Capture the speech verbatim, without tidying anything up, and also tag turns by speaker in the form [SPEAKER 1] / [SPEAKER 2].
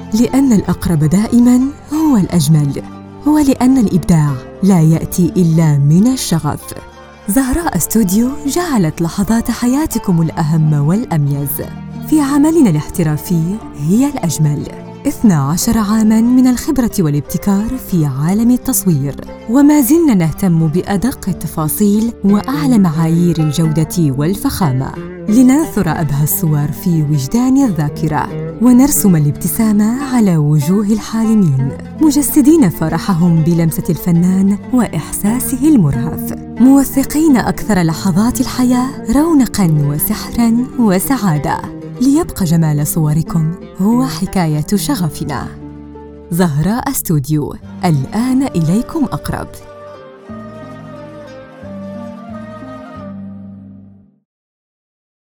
[SPEAKER 1] لأن الأقرب دائماً هو الأجمل، ولأن الإبداع لا يأتي إلا من الشغف. زهراء استوديو جعلت لحظات حياتكم الأهم والأميز. في عملنا الاحترافي هي الأجمل. اثنا عشر عاماً من الخبرة والابتكار في عالم التصوير، وما زلنا نهتم بأدق التفاصيل وأعلى معايير الجودة والفخامة، لننثر أبهى الصور في وجدان الذاكرة ونرسم الابتسامة على وجوه الحالمين، مجسدين فرحهم بلمسة الفنان وإحساسه المرهف، موثقين أكثر لحظات الحياة رونقاً وسحراً وسعادة، ليبقى جمال صوركم هو حكاية شغفنا. زهراء استوديو، الآن إليكم أقرب.